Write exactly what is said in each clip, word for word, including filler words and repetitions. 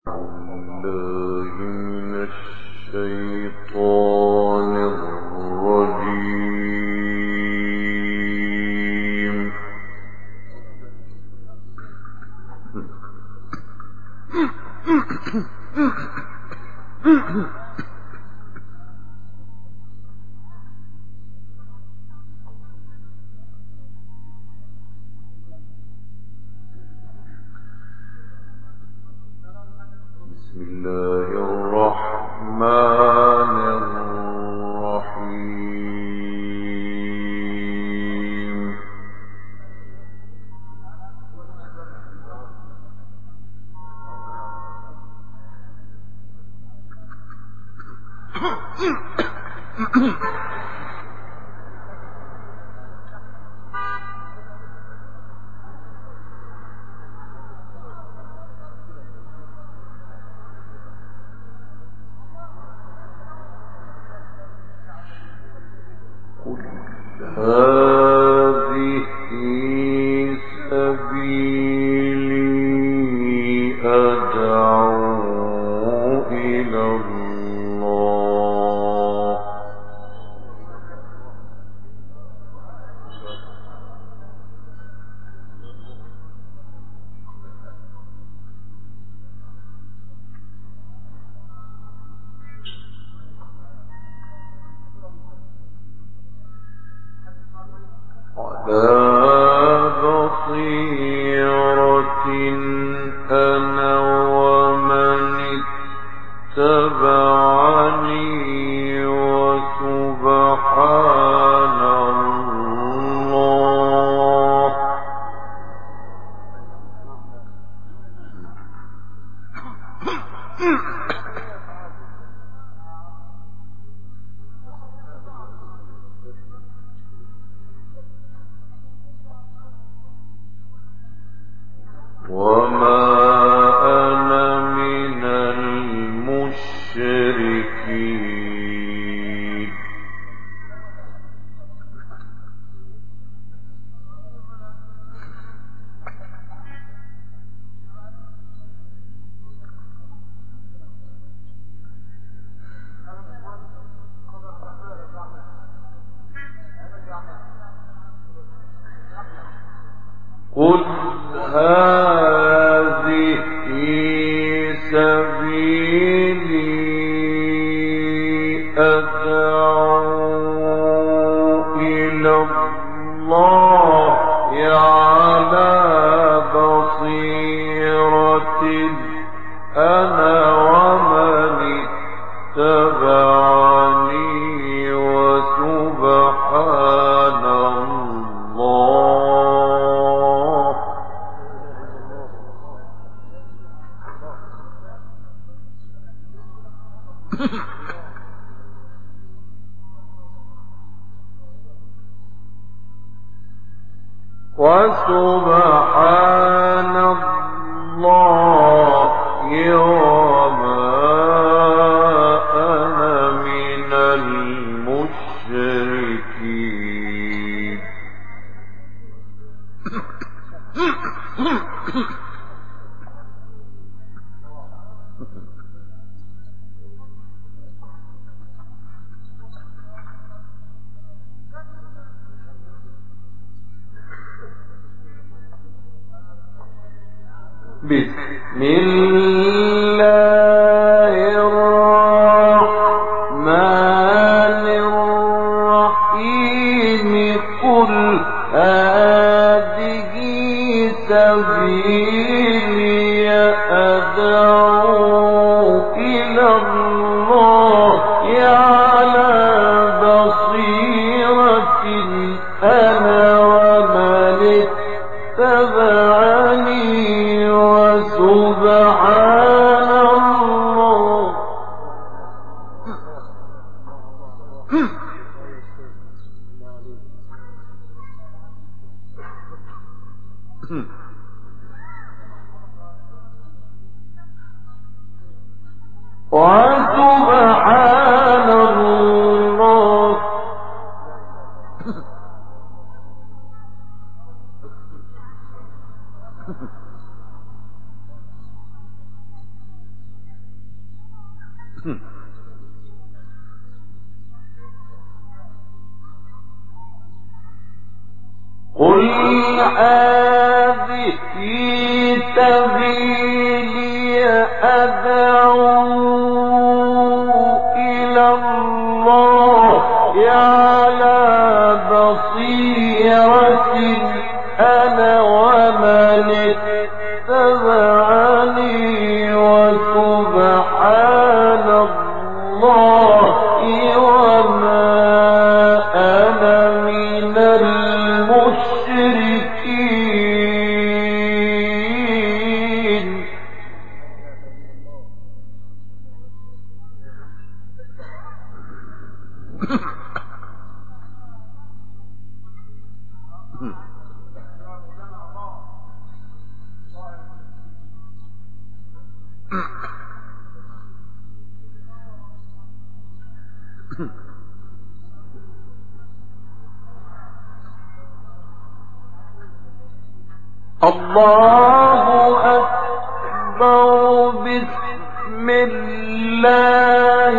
بسم الله الرحمن الرحيم قل هذه سبيلي أدعو إلى الله على بصيرة أنا ومن اتبعني وسبحان الله. وسبحان الله. قل هذه سبيلي أدعو إلى الله على بصيرة أنا ومن اتبعني وسبحان الله وما أنا من المشركين. الله أكبر. بسم الله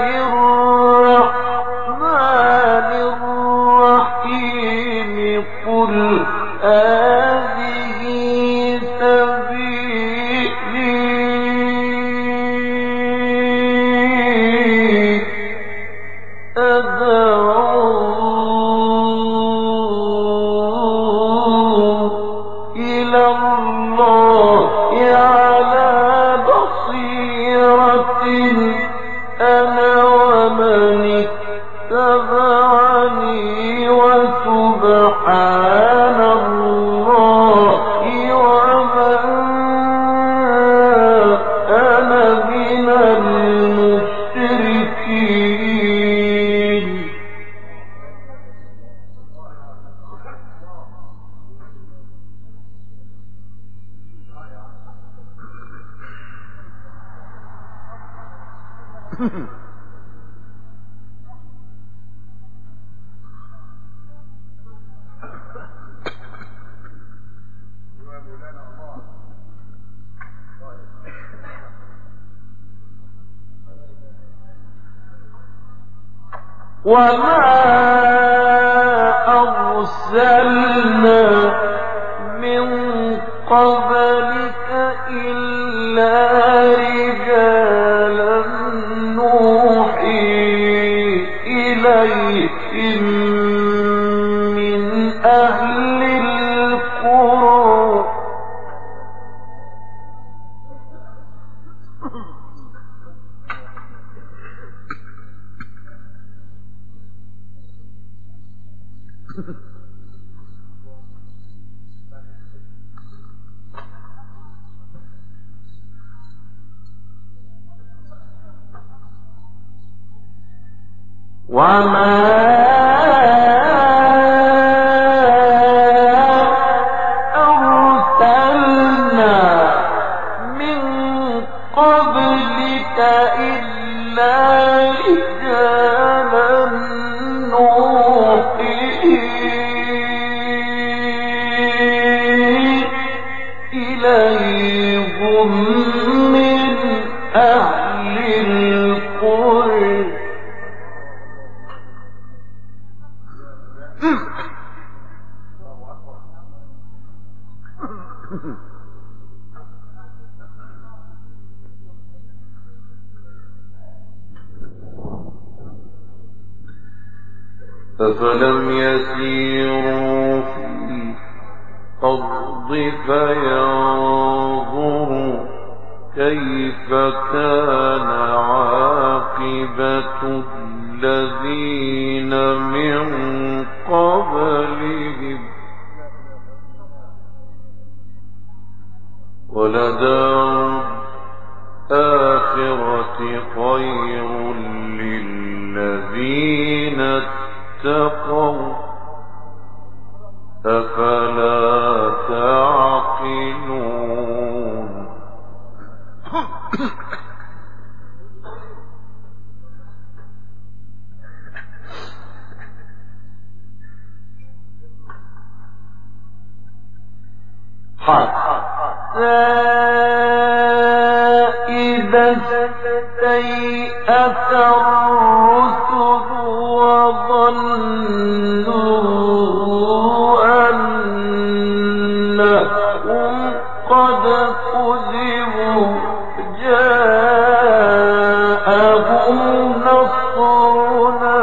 الرحمن الرحيم. قل هذه سبيلي أدعو إلى الله على بصيرة أنا ومن اتبعني وسبحان الله وما أنا من المشركين. وما أرسلنا من قبلك إلا رجالا نوحي إليهم من أهل القرى. وما أرسلنا من قبلك إلا رجالا نوحي إليهم من أهل القرى. أفلم يسيروا في الأرض فينظروا كيف كان عاقبة الذين من قبلهم ولدار الآخرة خير للذين اتقوا أفلا تعقلون. حتى إذا استيأس الرسل وظنوا أنهم قد كذبوا جاءهم نصرنا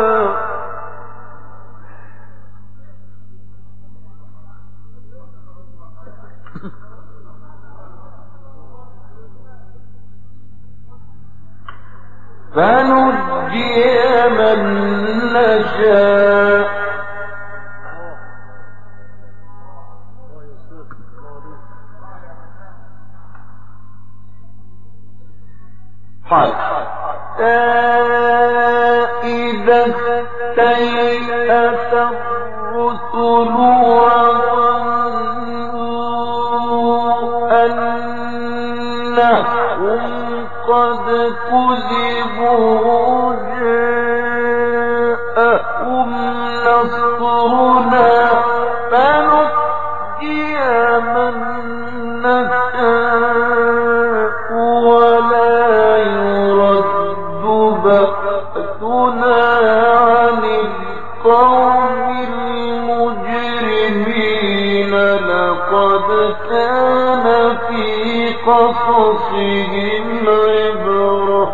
فنجي من نشاء حتى إذا استيأس الرسل وظنوا أنهم قد كذبوا جاءهم نصرنا فنجي من نشاء ولا يرد بأسنا عن القوم المجرمين لقد كان في قصصهم عبرة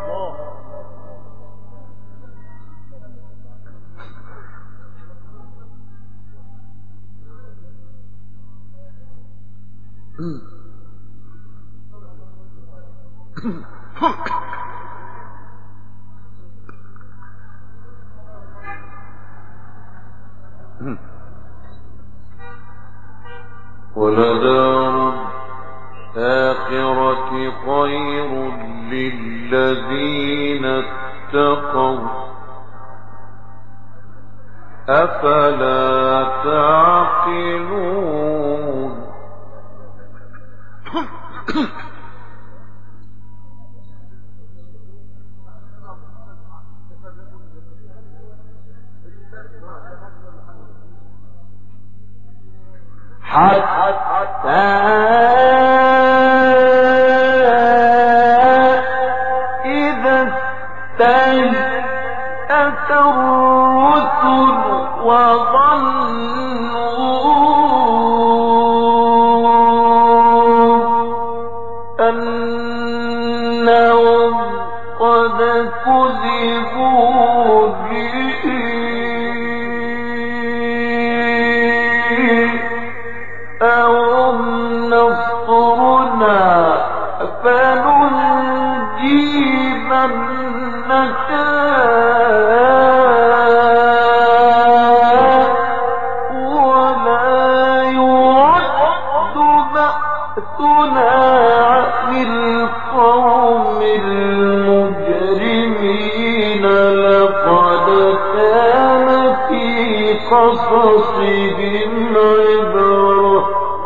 ولدار الآخرة خير للذين اتقوا أفلا تعقلون حتى إذا استيأس الرسل وظنوا أنهم قد كذبوا جاءهم نصرنا فننجي من نشاء ولا يرد بأسنا عن القوم المجرمين لقد كان في قصصهم عبرة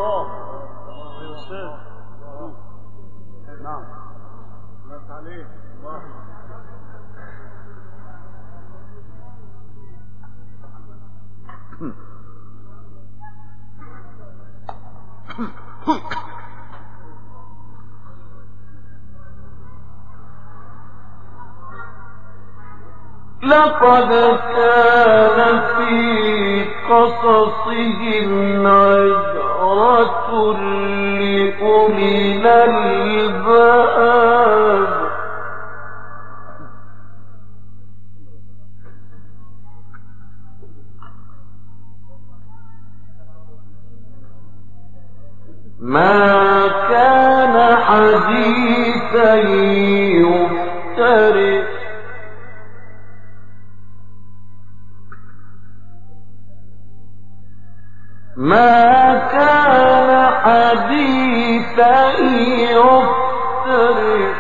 لقد كان في قصصهم عبرة لأولي الألباب ما كان حديثا يفتري ما كان حديثا يفتري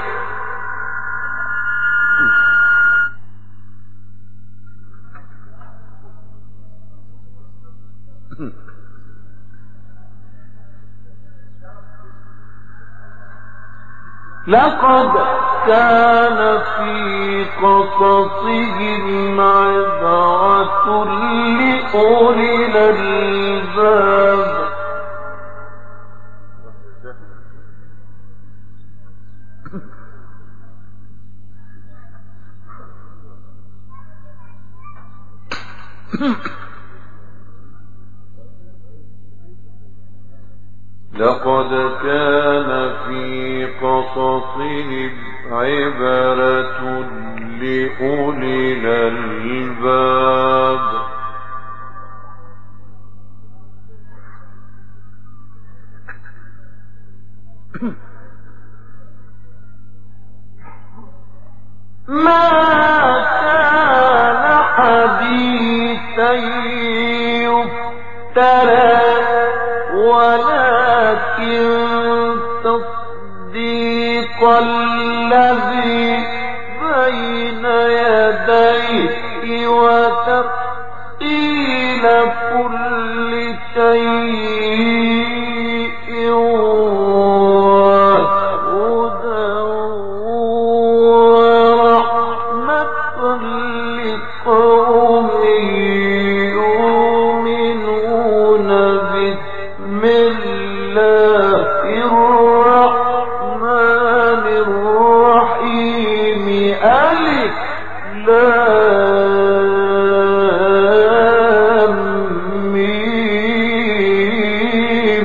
لقد كان في قصصهم عبرة لأولي الألباب لقد كان في قصصهم عبرة لأولي الألباب ما كان حديثا يفترى ولكن تصديق الذي بين يديه وتفصيل كل شيء وهدى ورحمة لقوم يؤمنون بسم الله الرحمن الرحيم ألف لام ميم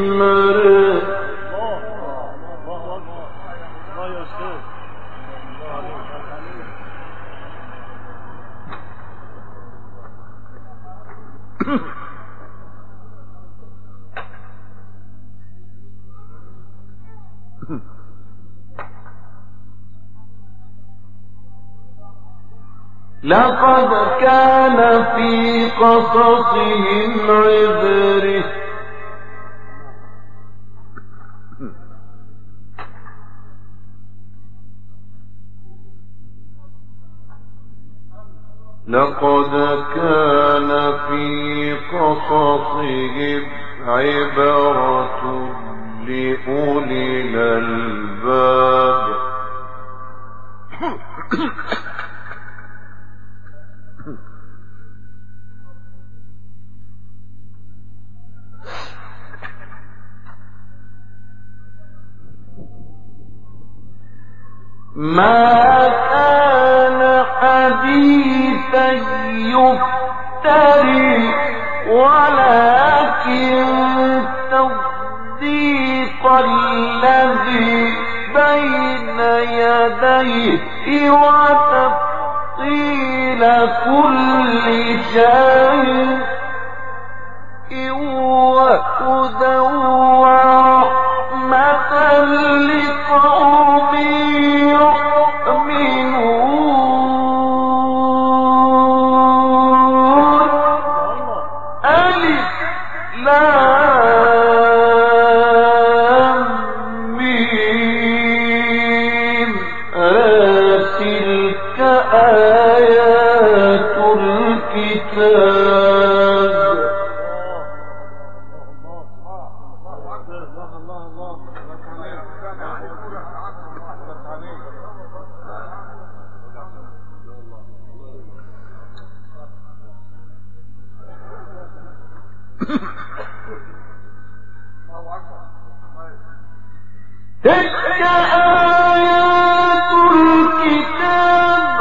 لقد كان في قصصهم عبرة لقد كان في قصصهم عبرة لأولي الألباب ما كان حديثا يفتري ولكن تصديق الذي بين يديه وتفصيل كل شيء وهدى ورحمة لقوم يؤمنون ألف لام ميم تلك آيات الكتاب تلك آيات الكتاب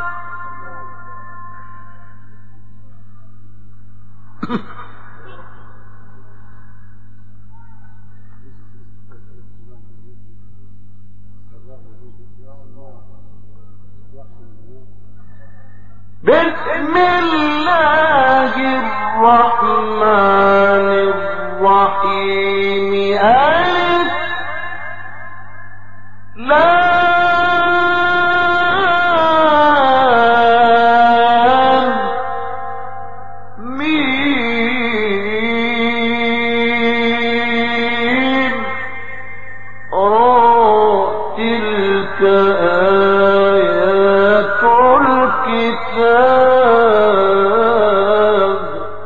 بسم الله الرحمن الرحيم ألف لام ميم را تلك آيات الكتاب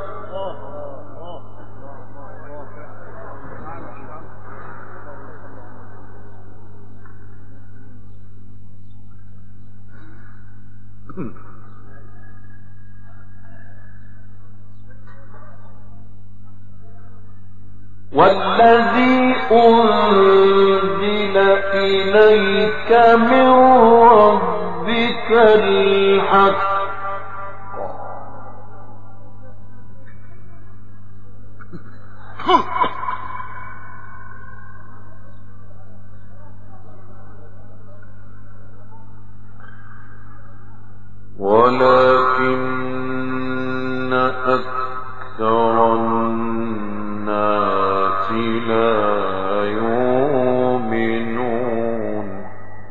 والذي أنزل إليك من ربك الحق ولكن أكثر الناس لا يؤمنون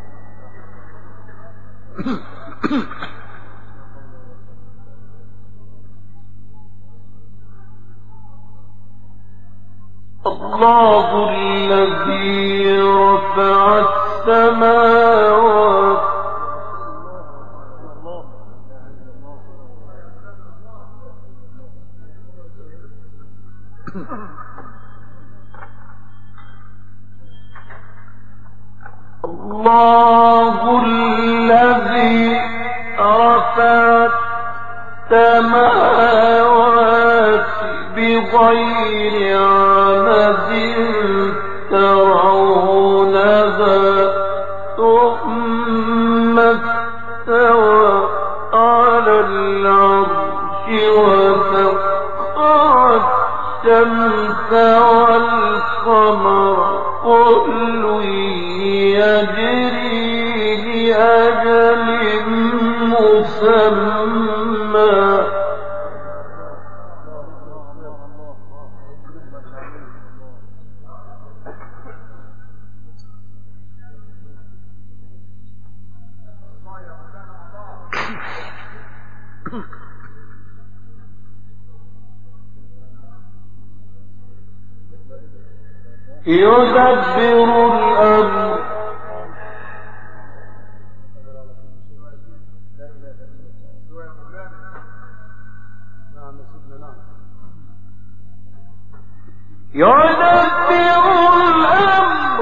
الله الذي رفع السماوات الله الذي رفع السماوات بغير عمد ترونها ثم استوى على العرش وسخر الشمس والقمر كل يجري لأجل مسمى يدبر الأمر يدبر الأمر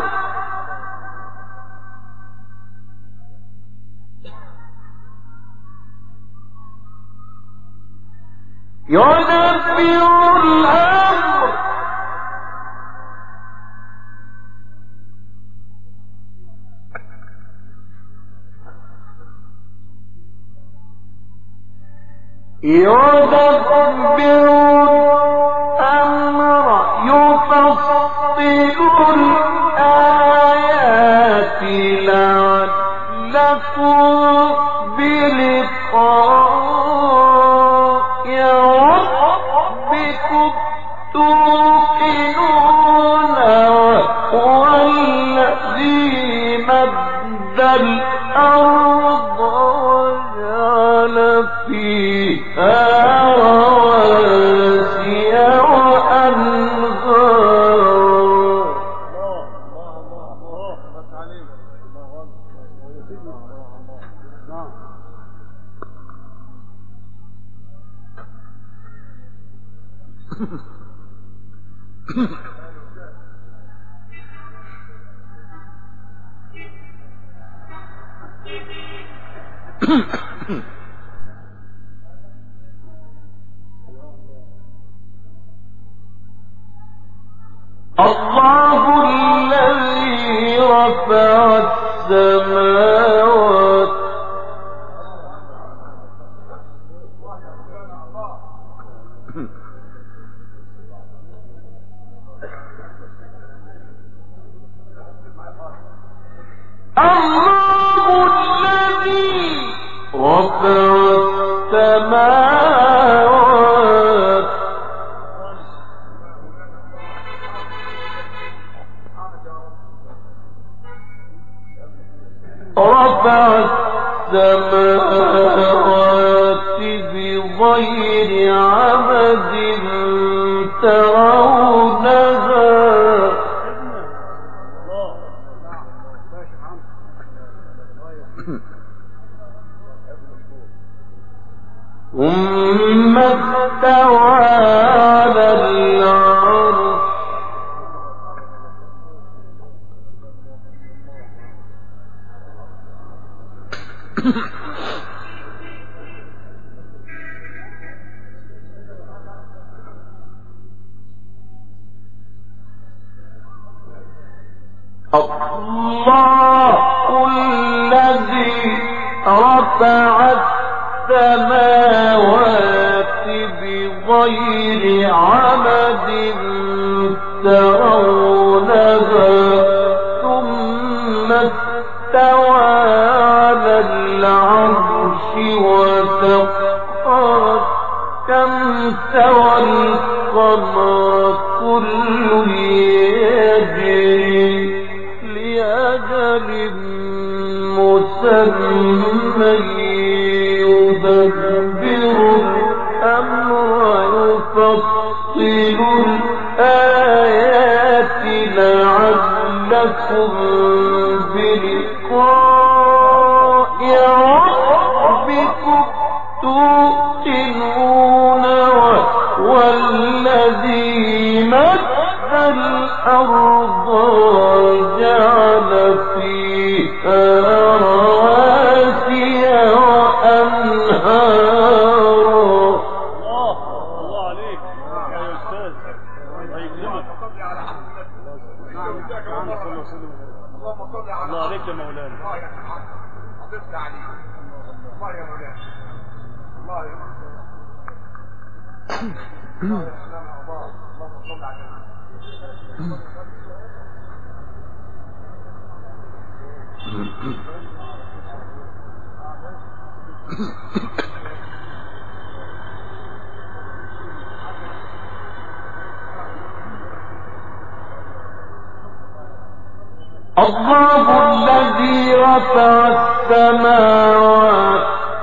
يدبر الأمر يدبر الأمر يفصل الآيات لعلكم بلقاء ربكم توقنون وهو الذي مد الأرض وجعل فيها رواسي وأنهار الله الذي رفع السماوات الله الذي رفع السماوات رفع السماوات بغير عمد ترونها ثم استوى على العرش الله الذي رفع السماوات بغير عمد ترونها ثم استوى على العرش مسمى يدبر الأمر يفصل الآيات لعلكم بلقاء ربكم توقنون والذي مد الأرض وجعل فيها رواسي وأنهارا. الله الله عليك يا أستاذ، هيكرمك. الله عليك يا مولانا. الله يا حضرت عليك. الله يا مولانا. الله يا الله يا سلام الله. اللهم صل على الله الذي رفع السماوات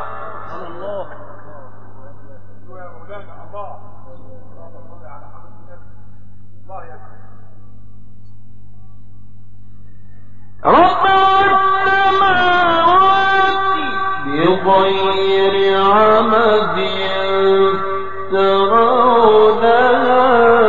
رفع السماوات بغير عمد ترونها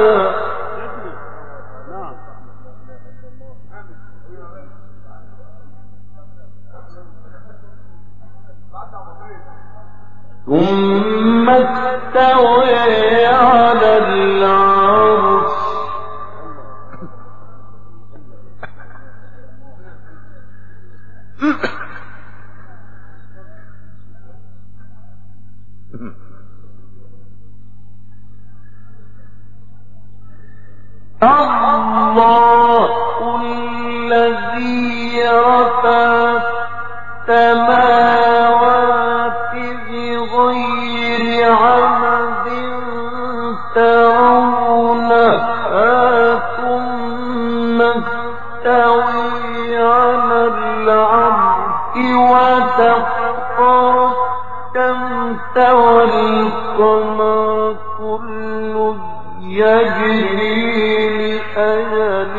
ثم استوى على العرش الله الذي رفع السماوات بغير عمد ترونها ثم استوى على العرش وسخر الشمس والقمر كل يجري لأجل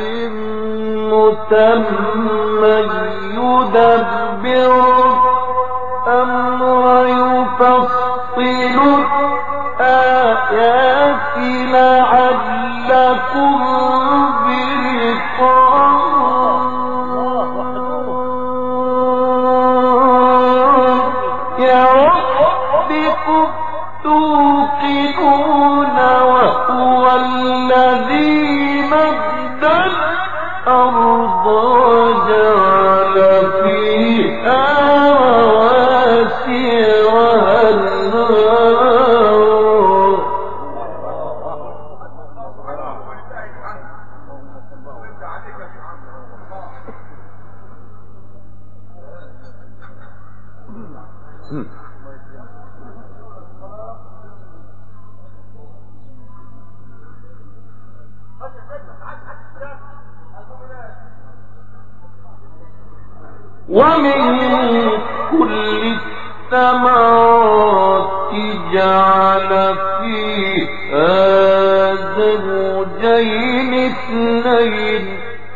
مسمى يدبر الأمر يفصل الآيات لعلكم بلقاء ربكم توقنون وهو الذي مد الأرض وجعل فيها رواسي وأنهارا. ومن كل الثمرات جعل فيها زوجين اثنين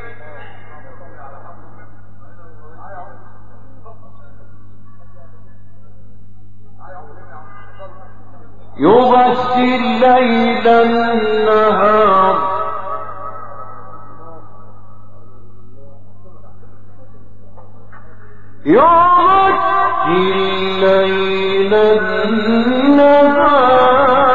يغشي الليل النهار يغشي الليل النهار.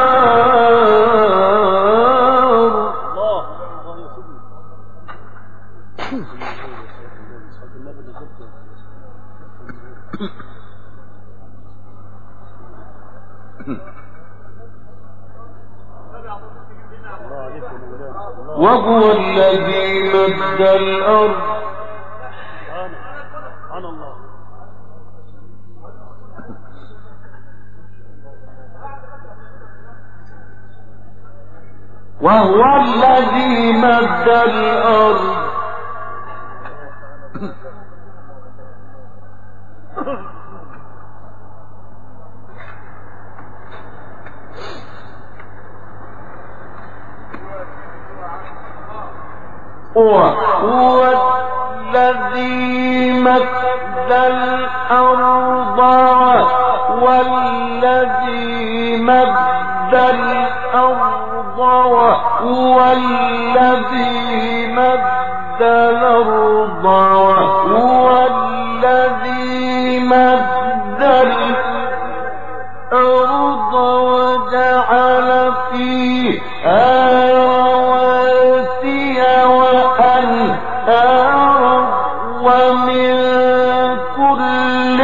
وهو الذي مد الأرض وهو الذي مد الأرض وهو الذي مد الأرض والذي مد الأرض وهو الذي مد الأرض وهو الذي مد الأرض وجعل فيها ومن كل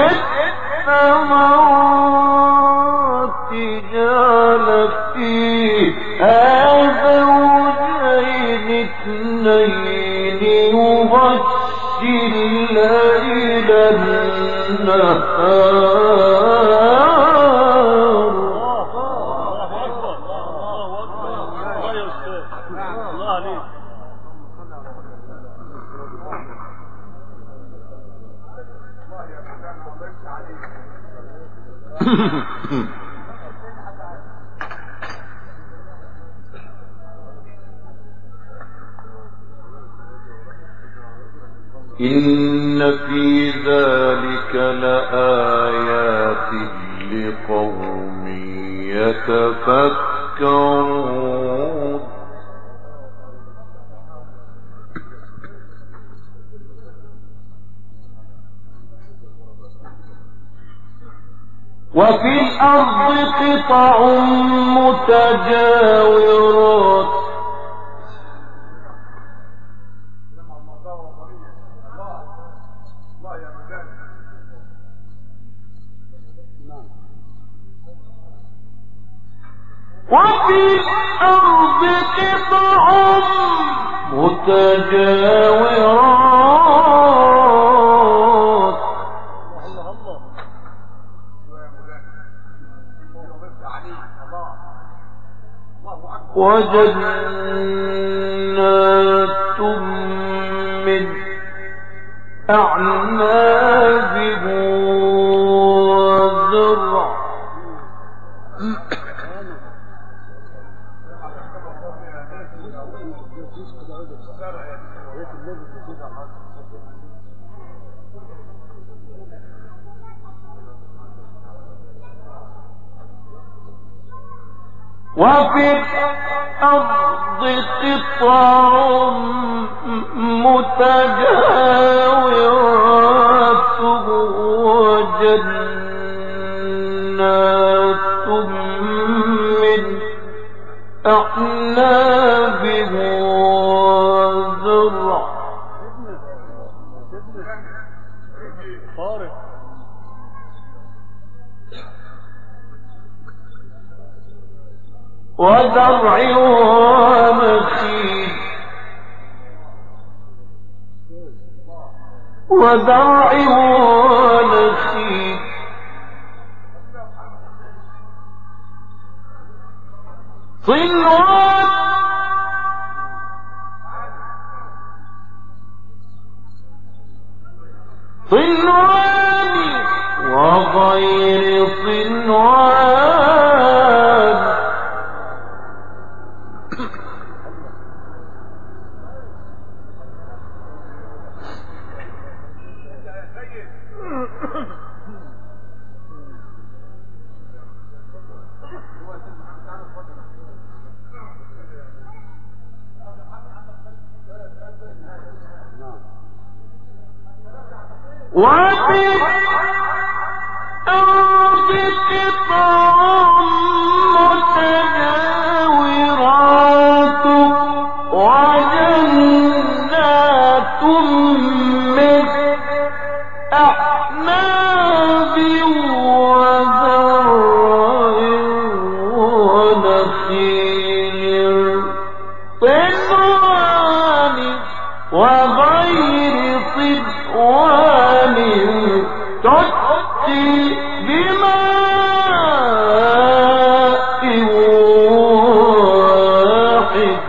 الثمرات جعل فيها زوجين اثنين يغشي الليل النهار. إن في ذلك لآيات لقوم يتفكرون. وفي الأرض قطع متجاورات وفي الأرض قطع متجاورات وجنات من أعناب وزرع وفي الأرض قطع متجاورات وجنات من أعناب وزرع وزرع ونخيل وزرع ونخيل صنوان صنوان وغير صنوان وفي الأرض قطع متجاورات وجنات من أعناب وزرع ونخيل صنوان وغير صنوان تسقي بماء واحد.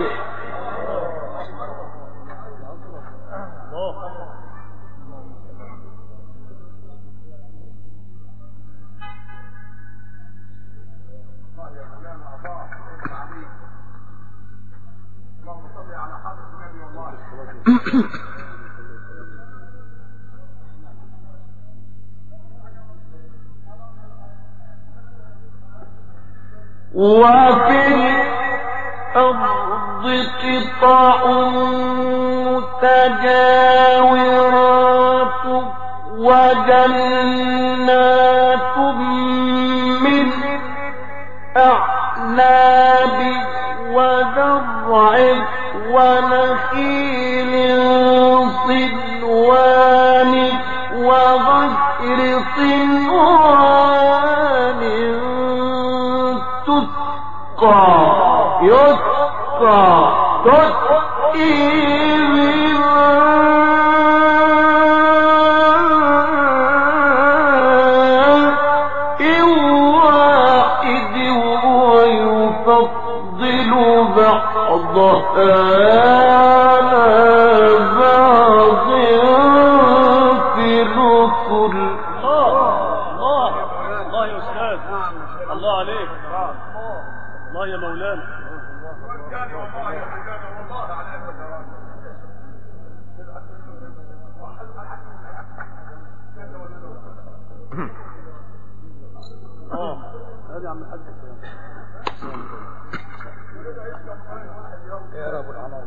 وفي الأرض قطع متجاورات وجنات من أعناب وزرع ونخيل صنوان وغير صنوان تسقى يسقى تسقي واحد ويفضل بعضها على بعض في الأكل. الله الله يا أستاذ، الله عليك، الله يا مولانا. والثاني والله يا مولانا والله على قلبك يا راجل. اه هذه عم الحاج يا رب العالمين.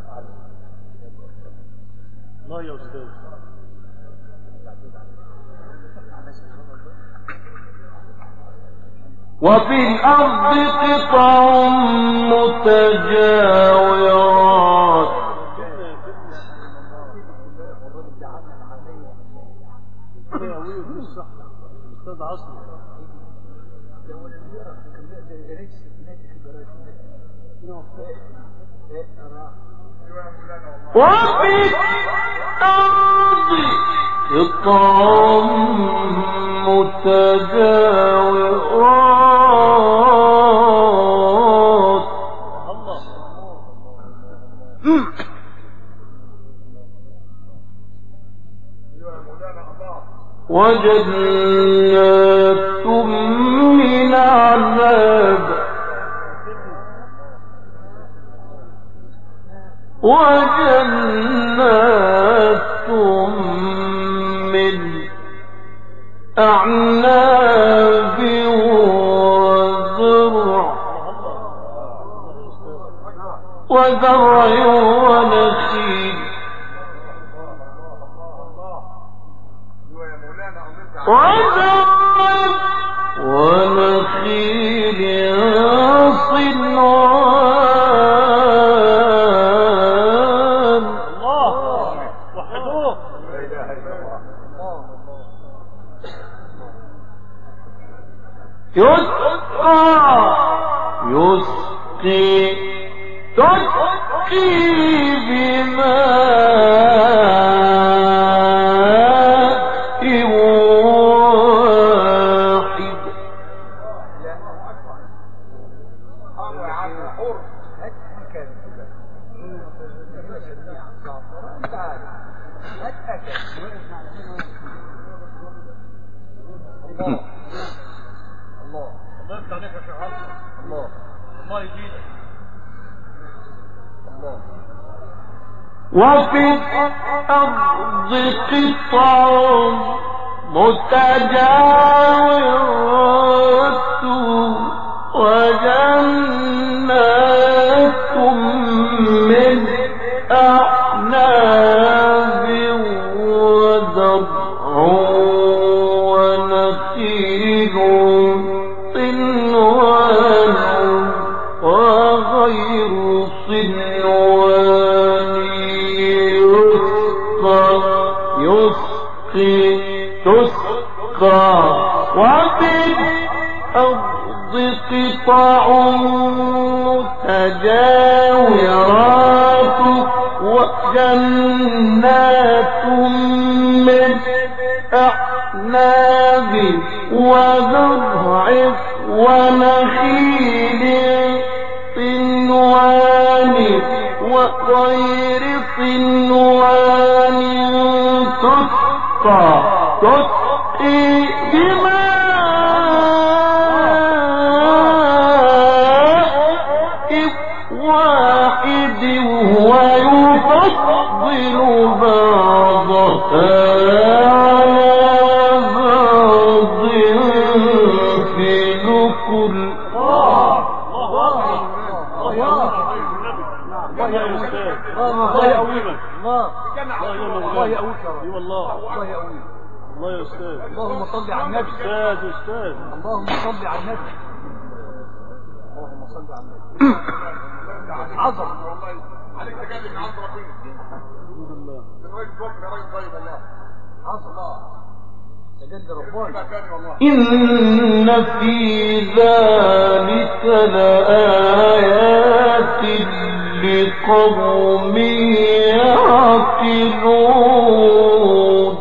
الله يا أستاذ. وفي الأرض قطع متجاورات أستاذ عصر وفي الأرض قطع متجاورات الله وجنات من أعناب وجنات من أعناب وزرع وزرع ونخيل وزرع ونخيل صنوان. الله وحدوه. لا اله الا الله. يسقى يسقي تسقي بماء واحد. الله الله يفتح عليك يا شيخ عاصم. الله الله يزيدك. الله. وفي الأرض قطع متجاورات وجنات من أعناب وزرع ونخيل صنوان وغير صنوان يسقي تسقى. وفي الأرض قطع متجاورات وجنات من أعناب وزرع ونخيل صنوان وغير صنوان تسقى تسقي بماء واحد ويفضل النبي. استاذ استاذ اللهم صل على النبي. اللهم صل على النبي. عظمه والله عليك تكلم عن ربنا. الحمد لله. من راجل توكل يا راجل طيب والله. عظمه. إن في ذلك لآيات لقوم يعقلون.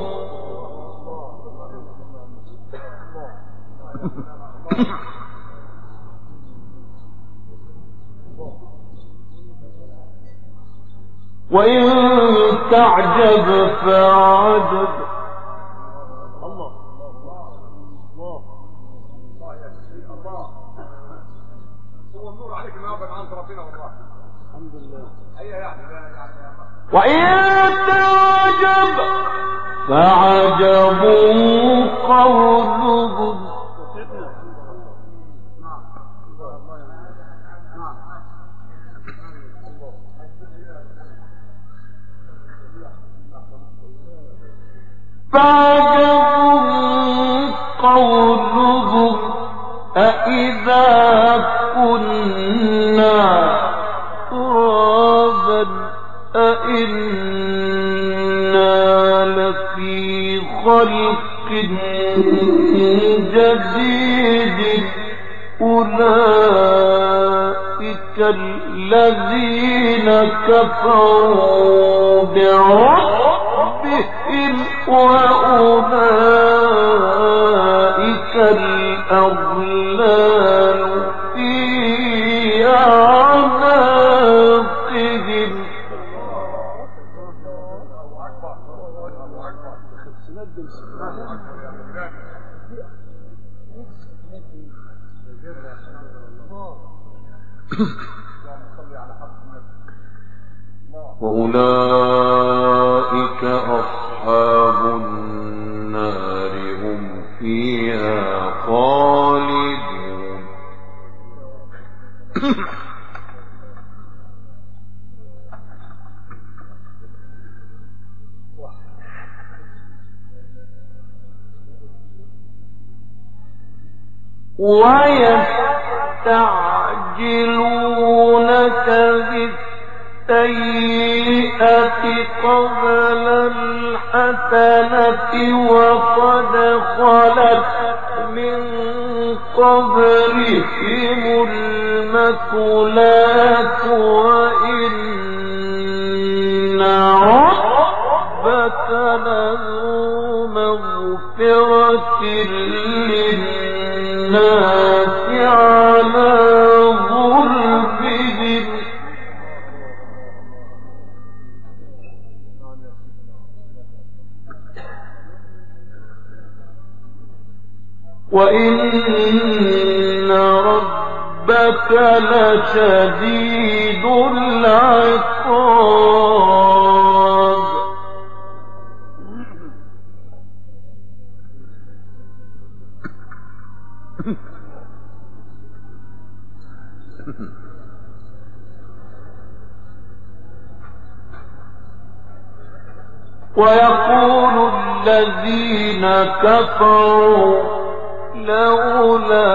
وإن تعجب فعجب. وإن تعجب فعجب قولهم فعجب قولهم أإذا كنا ترابا أإنا لفي خلق جديد أولئك الذين كفروا بربهم وأولئك الأغلال في أعناقهم. وأولئك أصحاب النار هم فيها خالدون. ويستعجلونك بالسيئة قبل الحسنة وقد خلت من قبلهم المثلات وإن ربك لذو مغفرة للناس على ظلمهم وإن ربك لشديد العقاب. ويقول الذين كفروا لولا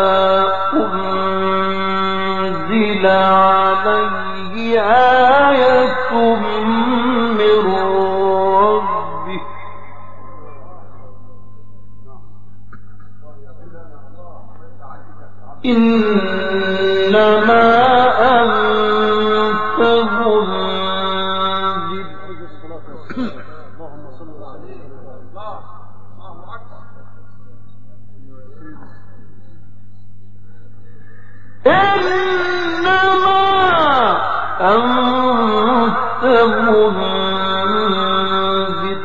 أنزل عليه آية من ربه إنما أنت منذر. إنما أنت منذر.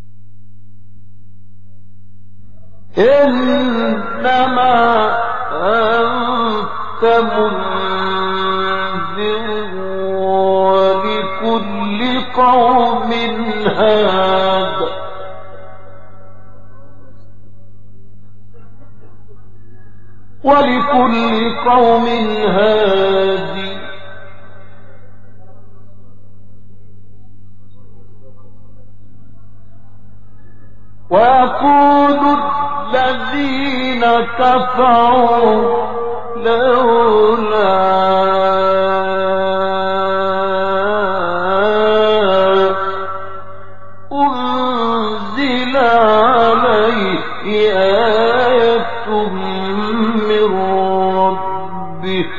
إنما منذر ولكل قوم هاد ولكل قوم هادي ويقول الذين كفروا لولا أنزل عليه آية من ربه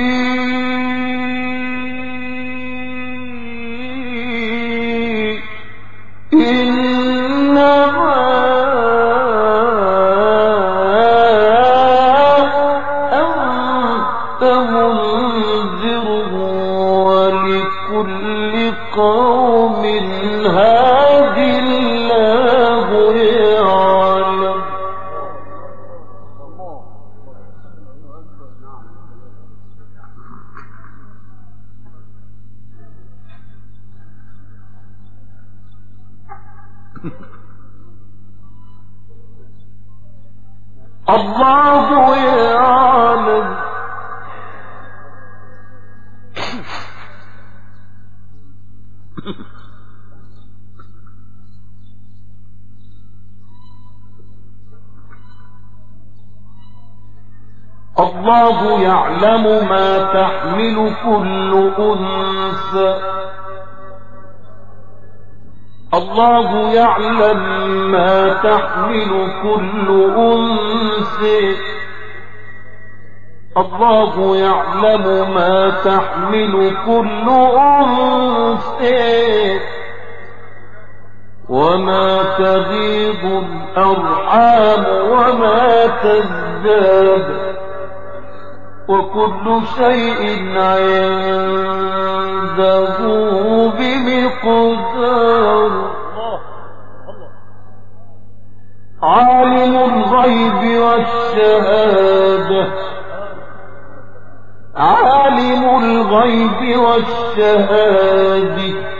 الله يعلم الله يعلم ما تحمل كل أنثى الله يعلم ما تحمل كل أنثى الله يعلم ما تحمل كل أنثى وما تغيض الأرحام وما تزداد وكل شيء عنده بمقدار عالم الغيب والشهادة عالم الغيب والشهادة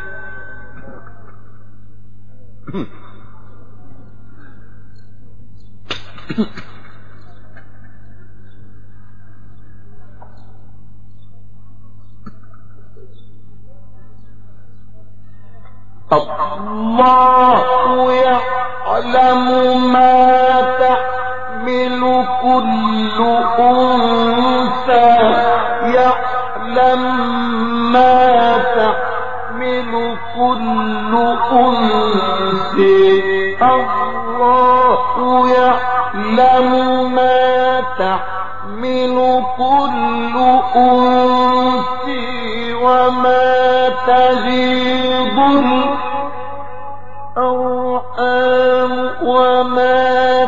الله يعلم ما تحمل كل أنثى يعلم ما تحمل كل أنثى الله يعلم ما تحمل كل أنثى وما تغيض الأرحام وما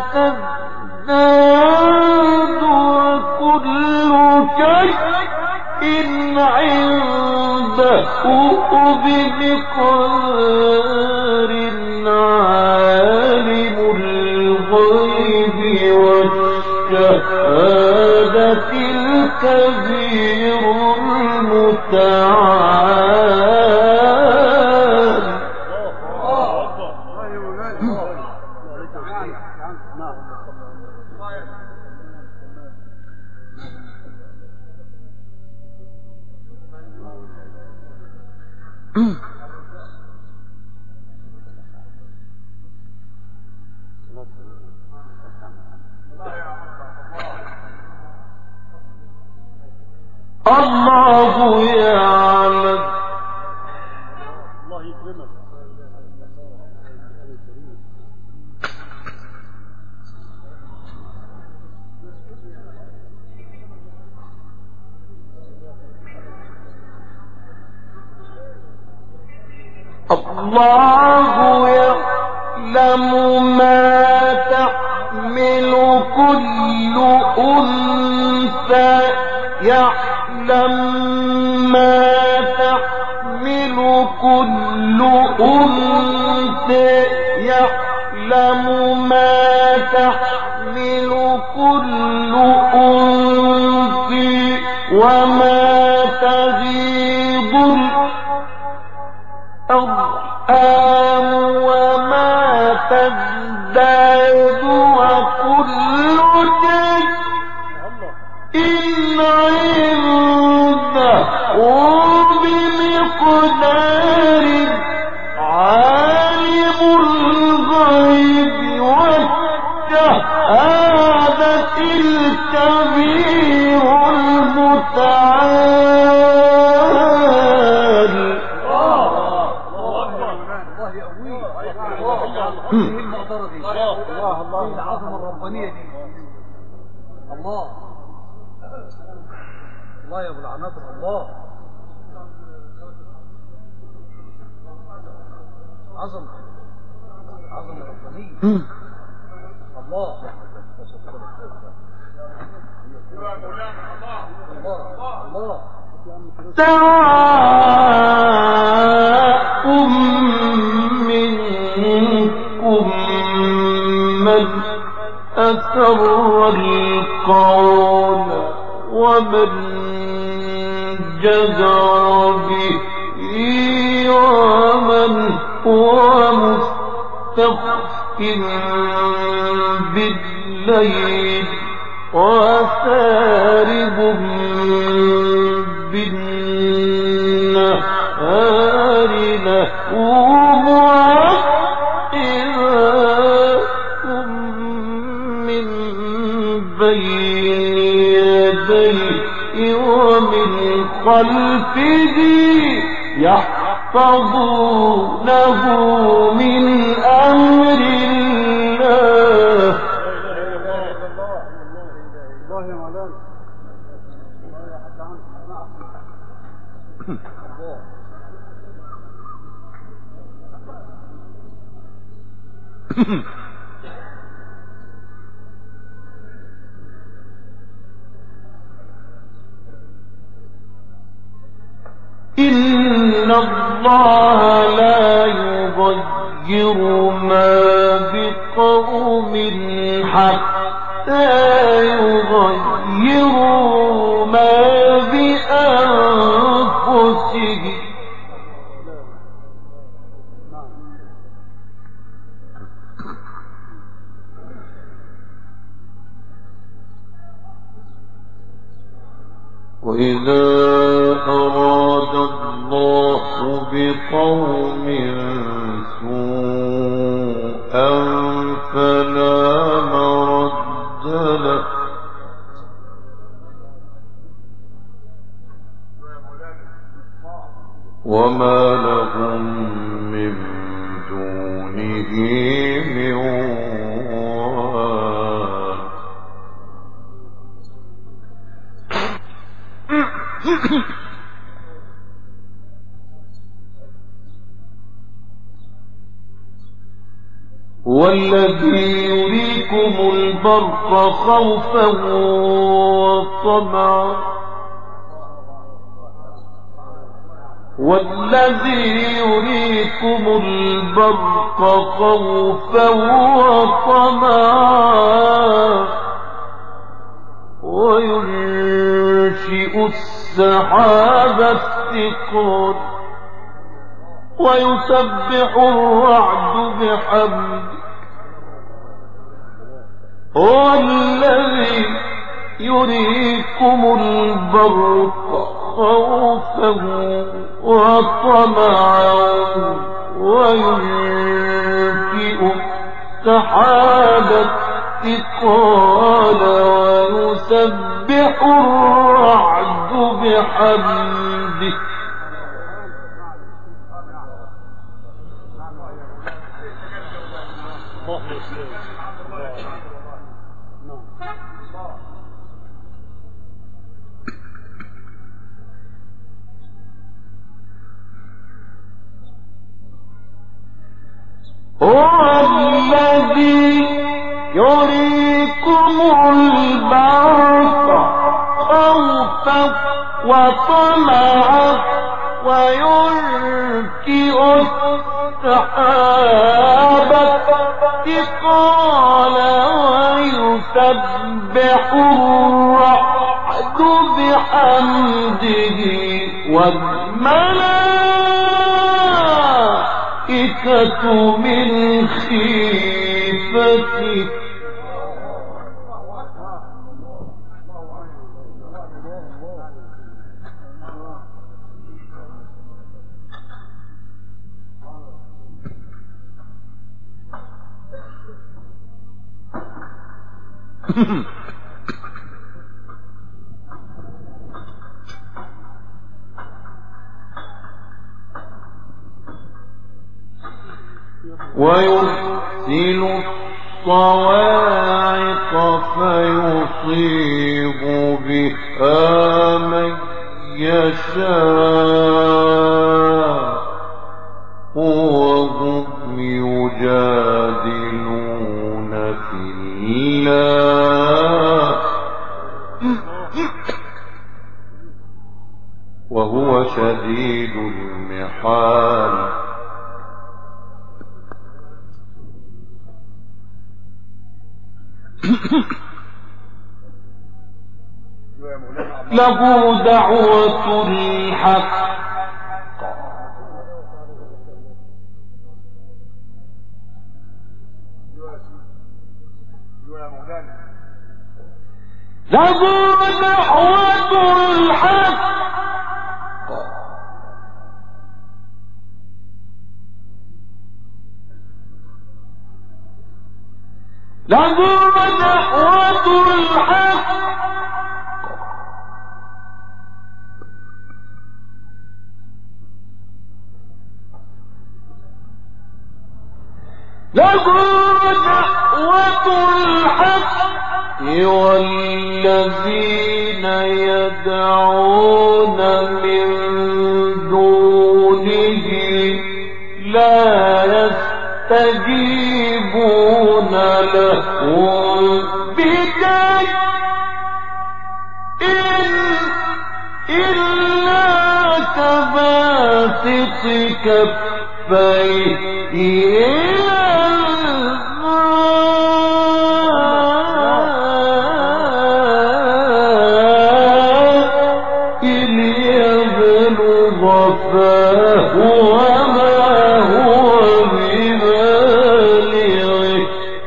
تزداد وكل شيء عنده بمقدار عالم الغيب والشهادة الكبير المتعال الله يعلم الله يكرمك الله يعلم ما تحمل كل أنثى يعلم ما تحمل كل أنثى يعلم ما تحمل كل أنثى وما تغيض الأرحام وما تزداد وكل شيء إن عنده بمقدار عالم الغيب والشهادة الكبير المتعال. الله الله العظمة الربانية دي. الله الله يا ابو العناصر. الله عظمة عظمة ربانية. الله الله الله سواء منكم من أسر القول ومن جهر به ومن هو مستخف بالليل وسارب بالنهار له معقبات من بين يديه ومن خلفه يحفظونه من أمر الله. إن الله لا يغير ما بقوم حتى يغيروا ما بأنفسهم. وإذا أراد الله بقوم سوءا فلا مرد له وما لهم من دونه من وال. والذي يريكم البرق خوفا وطمعا والذي يريكم البرق خوفا وطمعا وينشئ السحاب الثقال ويسبح الرعد بحمده هو الذي يريكم البرق خوفا وطمعا وينشئ السحاب الثقال ويسبح الرعد بحمده هو الذي يريكم البرق خوفا وطمعا وينشئ السحاب الثقال ويسبح الرعد بحمده بحمده والملائكة من خيفته ويرسل الصواعق فيصيب بها من يشاء وهم يجادلون في الله وهو شديد المحال له دعوة الحق له دعوة الحق له دعوة الحق له دعوة الحق والذين يدعون من دونه لا يستجيبون لهم بشيء إلا كباسط كفيه إلى الماء ليبلغ فاه وما هو ببالغه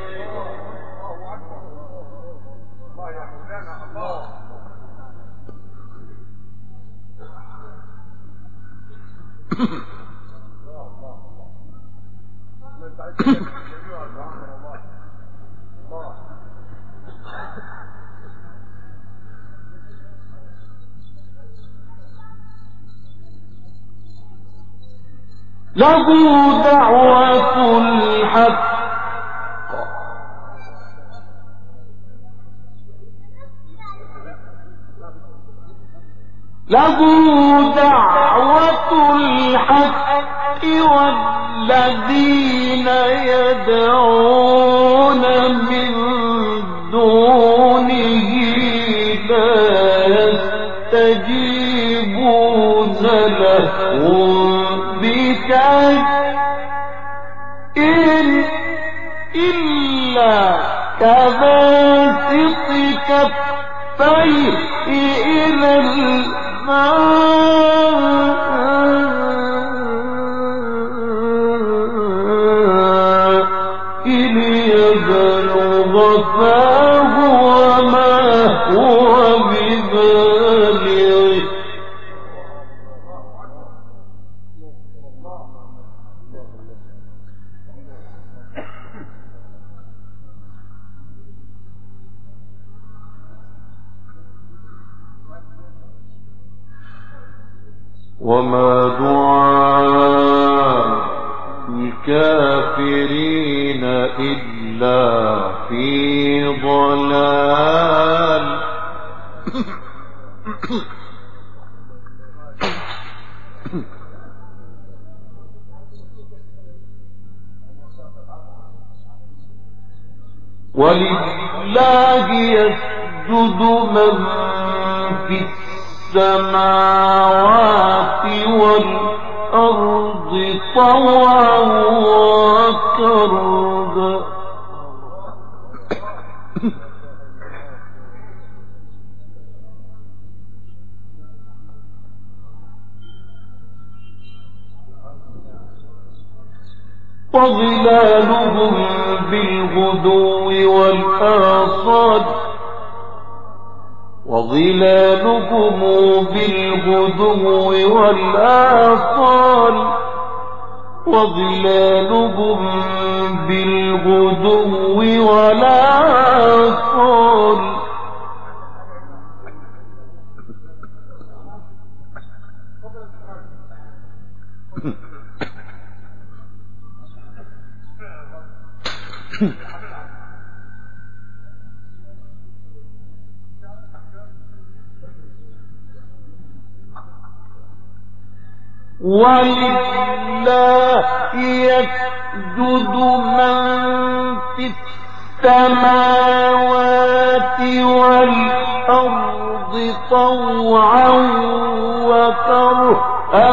له دعوة الحق له دعوة الحق والذين يدعون من دونه لا يستجيبون لهم بشيء إلا كباسط كفيه إلى الماء ليبلغ فاه وما هو ببالغه وما دعاء الكافرين إلا في ضلال ولله يسجد من في السماوات والأرض طوعا وكرها وظلالهم بالغدو والآصال وظلالهم بالغدو والآصال وظلالهم بالغدو والآصال ولله يسجد من في السماوات والأرض طوعا وكرها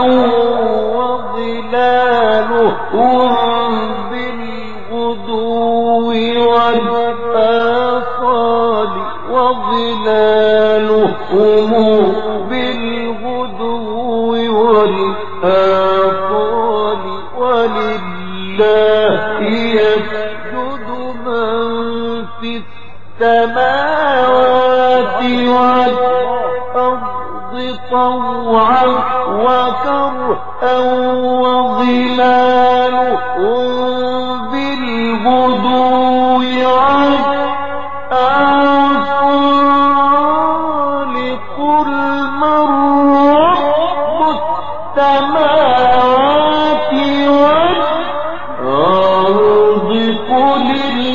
وظلالهم بالغدو والآصال وظلالهم بالغدو والآصال ولله يسجد من في السماوات والأرض طوعا وكرها وظلالهم بالغدو والآصال قل من رب السماوات والأرض قل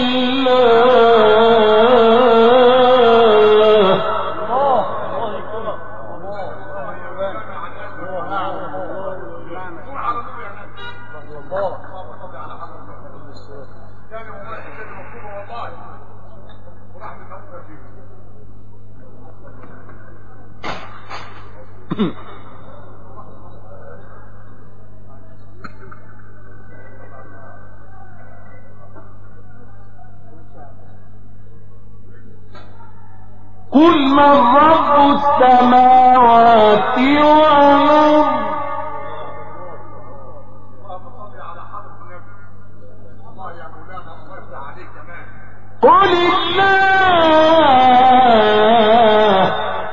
قل من رب السماوات والأرض قل الله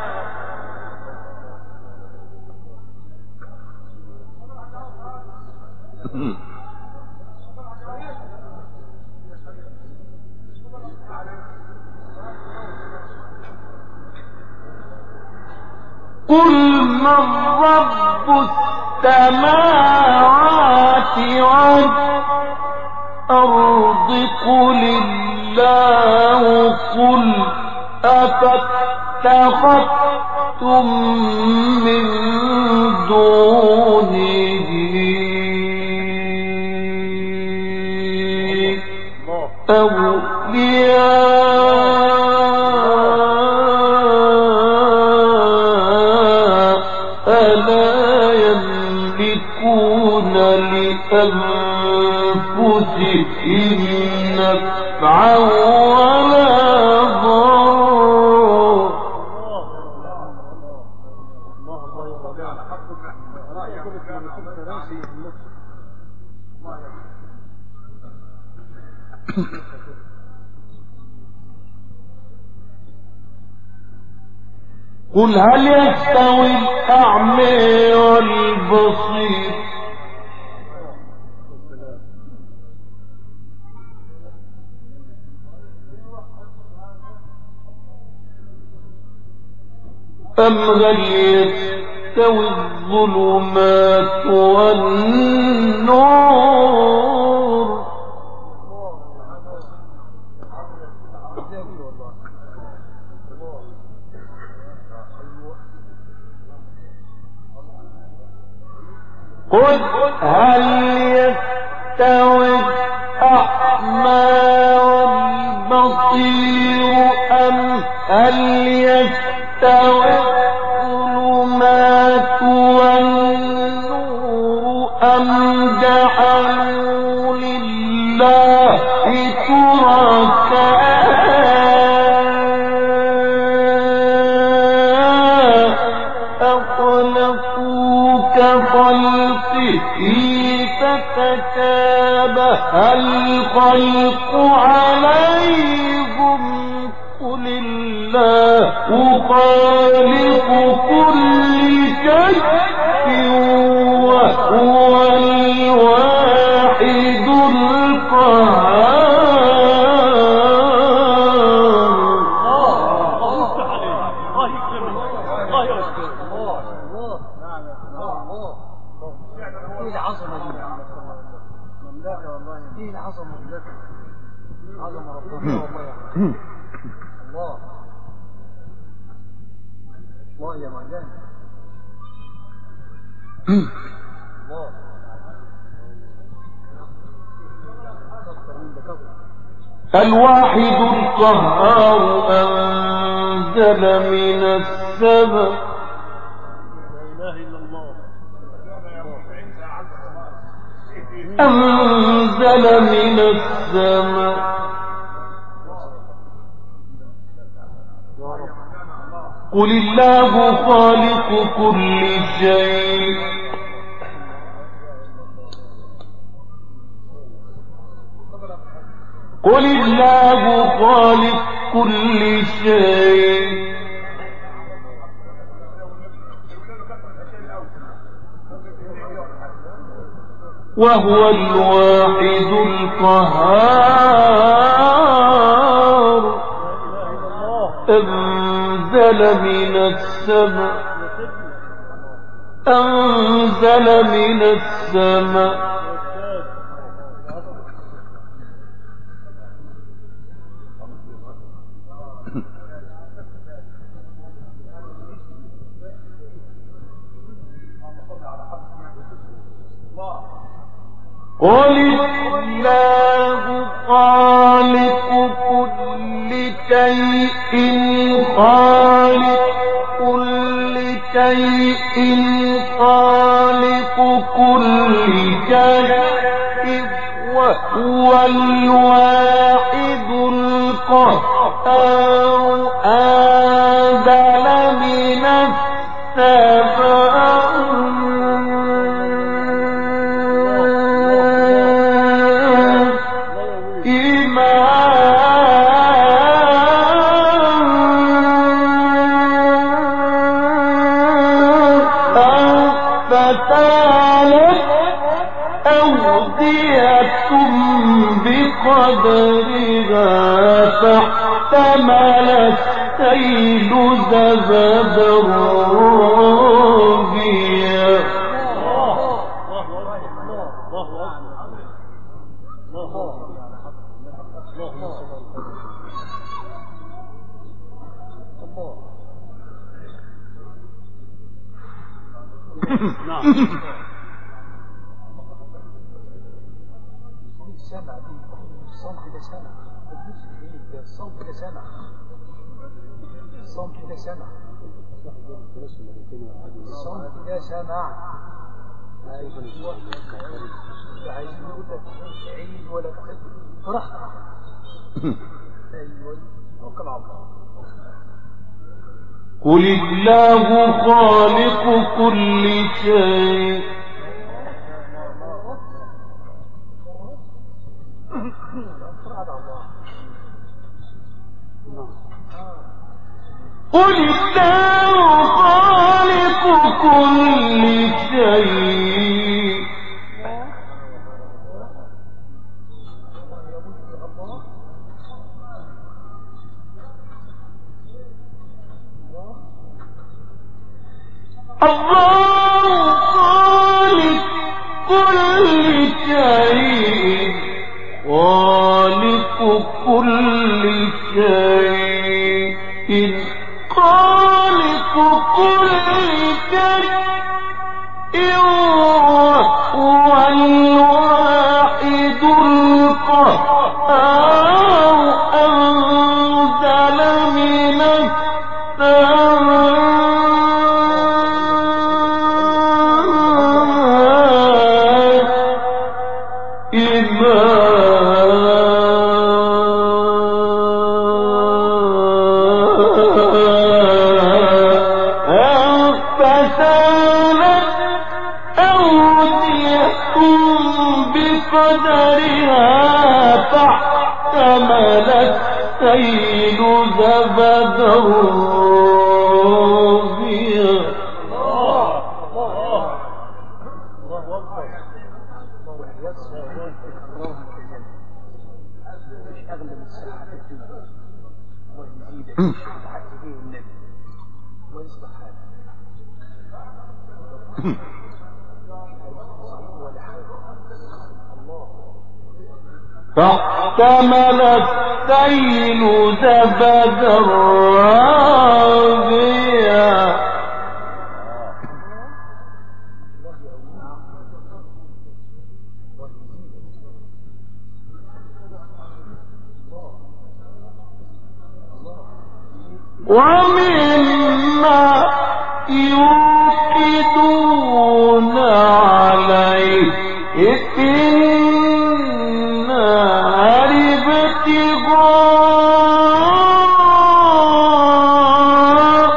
قل من رب السماوات والأرض قل الله قل أفاتخذتم من دونه أولياء ألا يملكون لأنفسهم نفعا ولا ضرا قل هل يستوي الأعمى والبصير أم هل يستوي الظلمات والنور قل هل يستوي الأعمى والبصير أم هل يستوي الظلمات والنور أم جعلوا لله شركاء أخلقوا كخلقه فتشابه خالق كل شيء وهو الواحد الواحد القهار أنزل من السماء أنزل من السماء قل الله خالق كل شيء قل الله خالق كل شيء وهو الواحد القهار أنزل من السماء أنزل من السماء قل الله خالق كل شيء خالق كل شيء خالق كل شيء وهو الواحد القهار أنزل من السماء بقدرها فاحتمل السيل زبدا رابيا الصمت ده سمع الصمت ده سمع الصمت ده سمع الصمت ده سمع ايوه عايزين نقول لك عيد ولا براحتك ايوه توكل على الله قل الله خالق كل شيء قل الله خالق كل شيء الله خالق كل شيء خالق كل شيء خالق كل شيء وهو الواحد القهار أنزل من السماء فساد فاحتمل السيل زبدا رابيا ومما يوقدون عليه في النار ابتغاء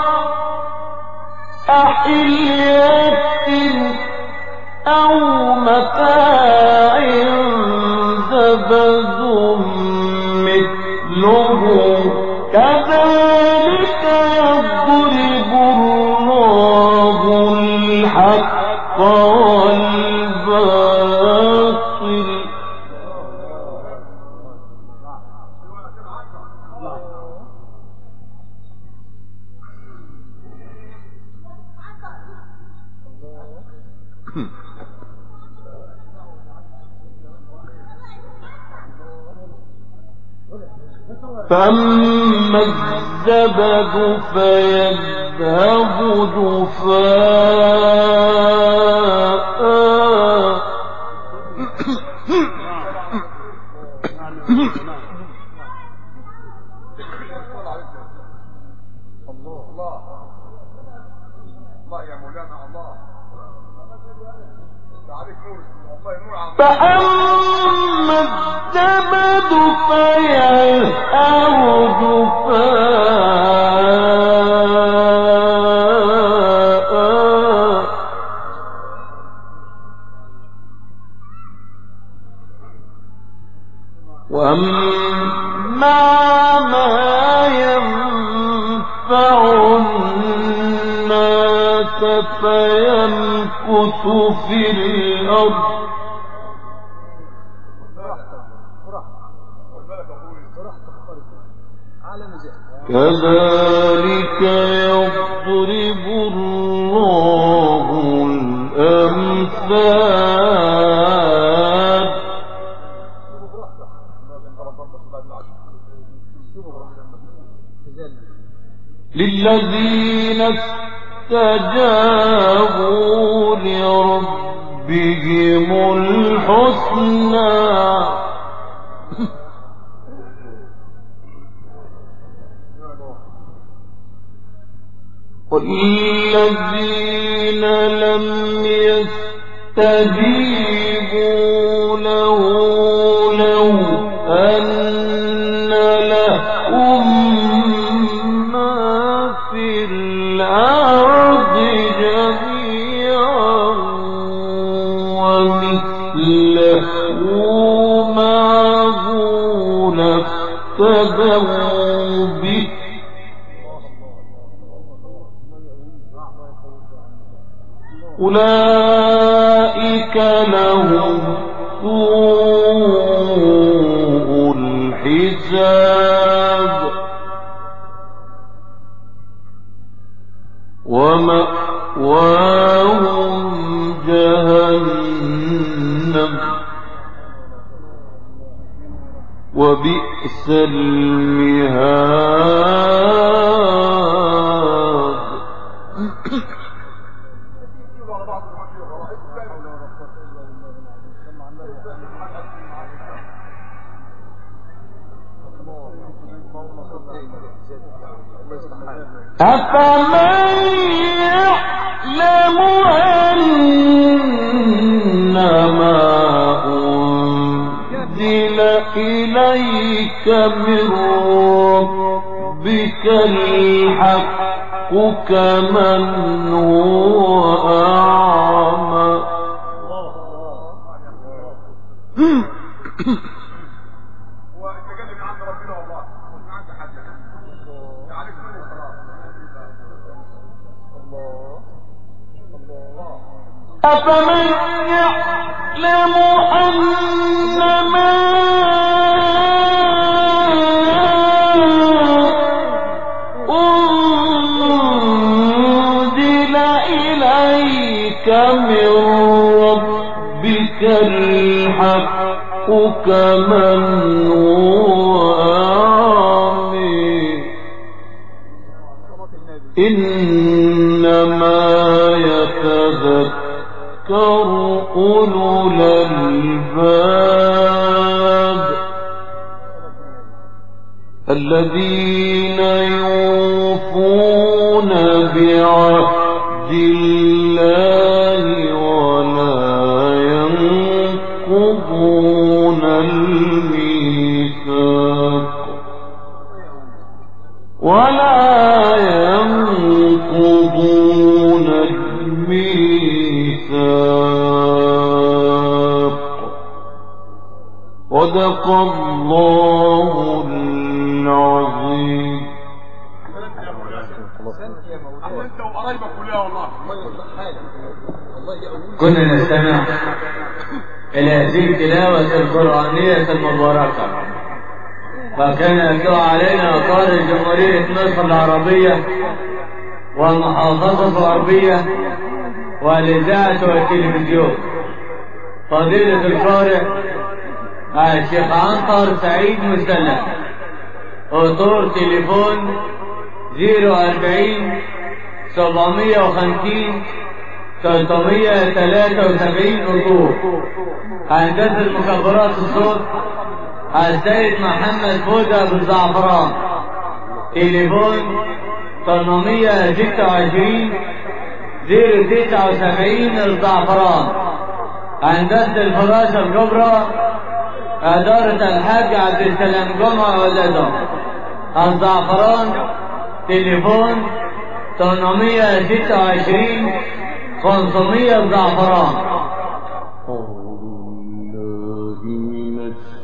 أحلية أو متاع زبد مثله كذلك يضرب الله الحق والباطل فأما الزبد فيذهب جفاء فأما الزبد فيذهب جفاء وأما ما ينفع الناس فيمكث في الأرض كذلك يضرب الله الأمثال للذين استجابوا لربهم الحسنى والذين لم يستجيبوا له لو أن لهم ما في الأرض جميعا ومثله معه لافتدوا به أولئك لهم سوء الحساب ومأواهم جهنم وبئس المهاد أفمن يعلم أنما أنزل إليك من ربك الحق كمن هو أعمى أفمن يعلم أنما أنزل من ربك الحق كمن هو أعمي إنما يتذكر أولو الألباب الذين يوفون بعهد الله ولا ينقضون الميثاق ولا ينقضون الميثاق صدق الله العظيم. كنا نستمع إلى هذه التلاوة القرآنية المباركة، فكان يتلو علينا قارئ جمهورية مصر العربية والمحافظة الغربية والإذاعة والتلفزيون فضيلة القارئ الشيخ عنتر سعيد مسلم. اطور تليفون زيرو أربعين سبعمية وخمسين ثلاثمية تلاتة وسبعين اطور. هندسة المكبرات الصوت السيد محمد فوزة بالزعفران. تليفون ثمانمية ستة وعشرين زيرو تسعة وسبعين الزعفران. هندسة الفراشة الكبرى إدارة الحاج عبد السلام جمعة والإدارة الزعفران. تليفون ثمانمية ستة وعشرين خمسمية الزعفران. أعوذ بالله من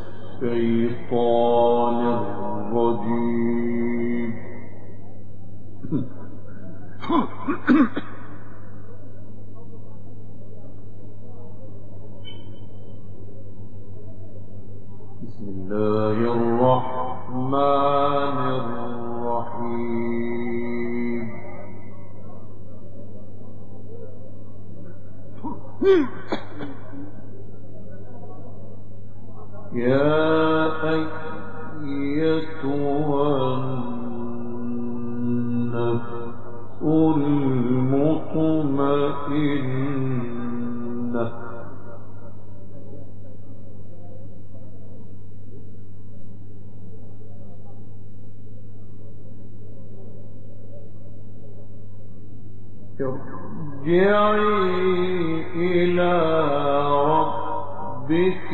الشيطان الرجيم. بسم الله الرحمن الرحيم. يا أيتها النفس المطمئنة ارجعي إلى ربك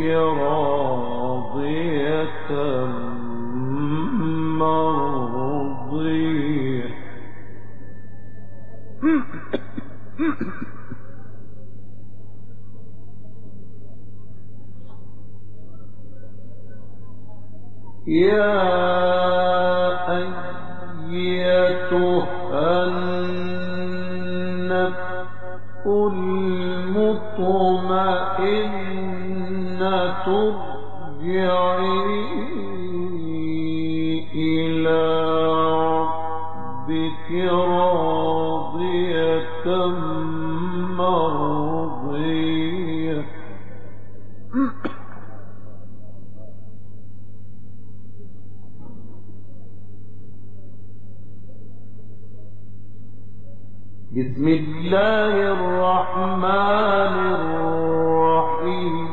راضية مرضية يا أيتها النفس المطمئنة ارجعي إلى ربك راضية مرضية بسم الله الرحمن الرحيم.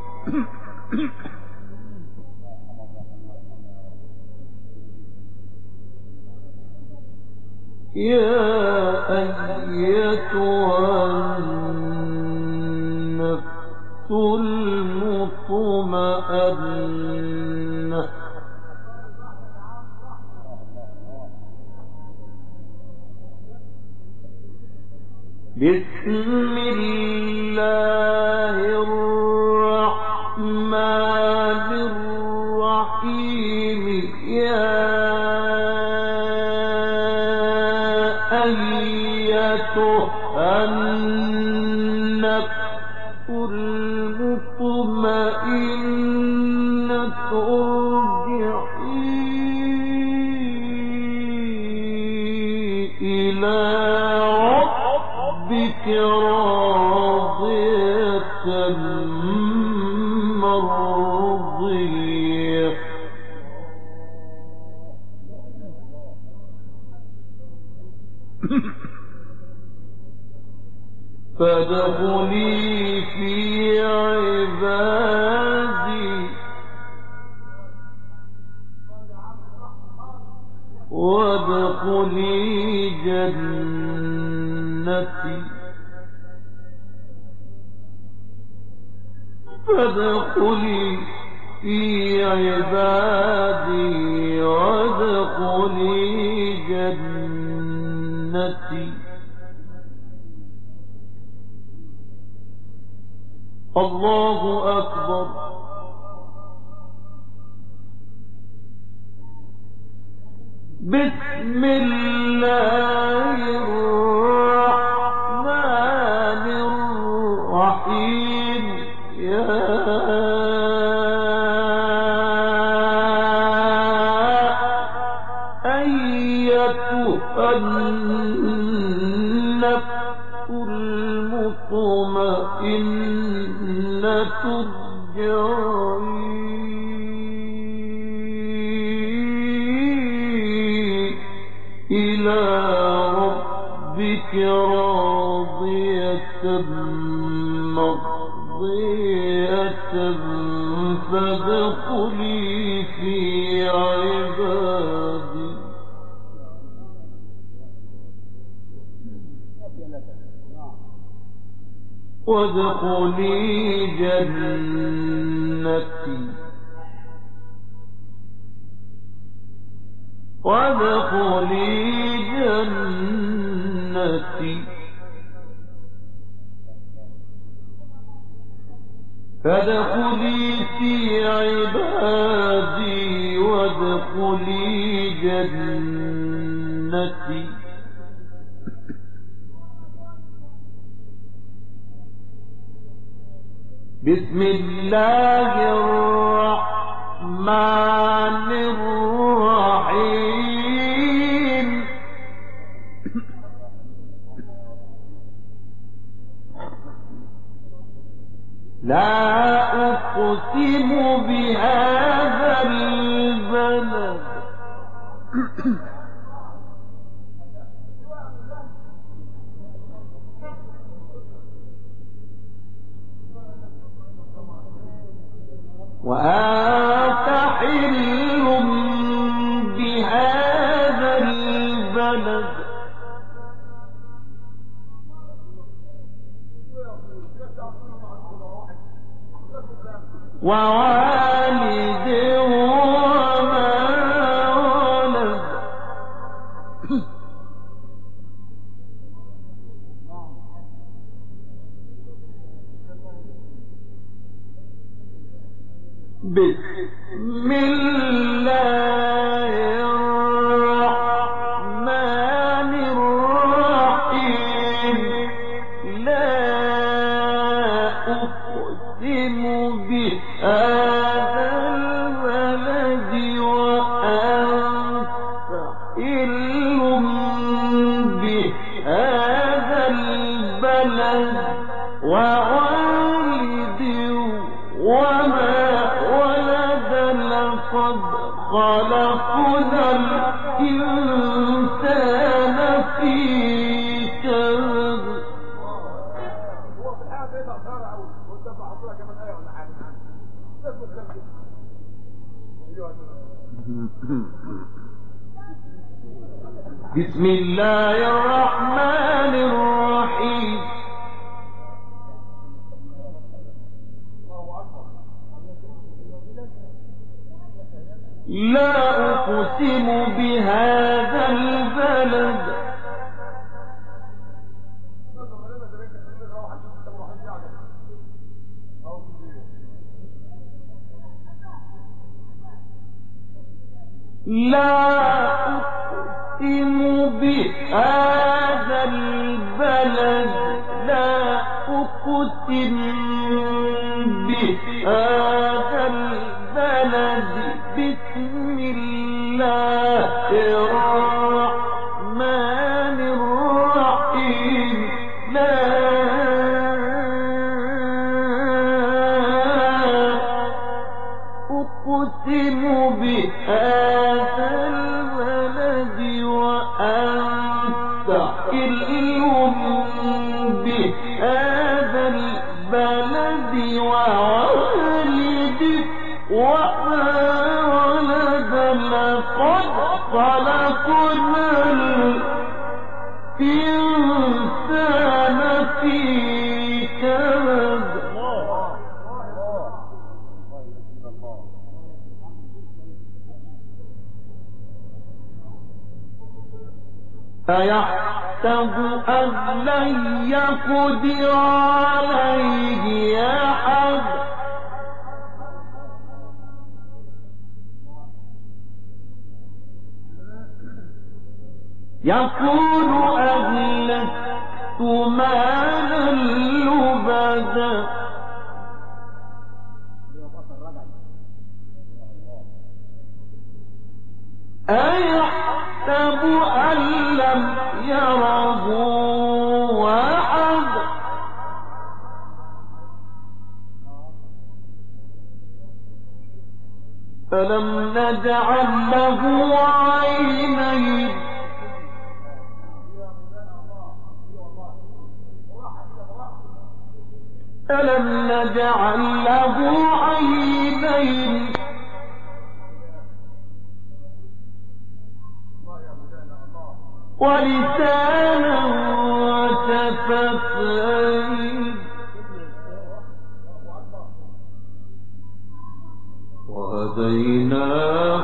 يا أيتها النفس المطمئنة بسم الله الرحمن الرحيم. يا أيتها النفس المطمئنة ارجعي إلى ربك راضية فادخلي في عبادي وادخلي جنتي فادخلي في عبادي وادخلي جنتي. الله أكبر. بسم الله الرحمن الرحيم. يا أيتها النفس المطمئنة ارجعي إلى ربك راضية مرضية فادخلي في عبادي وادخلي جنتي وادخلي جنتي. فادخلي في عبادي وادخلي جنتي. بسم الله الرحمن الرحيم. لا أقسم بهذا البلد وأنت حل بهذا البلد ووالد وما ولد. بسم الله الرحمن الرحيم. لا أقسم بهذا البلد وأنت حل بهذا البلد ووالد وما لقد خلقنا الإنسان في كبد. بسم الله الرحمن الرحيم. لا أقسم بهذا البلد لا أقسم بهذا البلد لا أقسم بهذا البلد. بسم الله الرحمن الرحيم. لا أقسم بهذا البلد وأنت أيحسب أن لن يقدر عليه أحد يقول أهلكت مالا لبدا أيحسب أن لم يره أحد ألم نجعل له عينين ألم نجعل له عينين ولسانا وشفتين وهديناه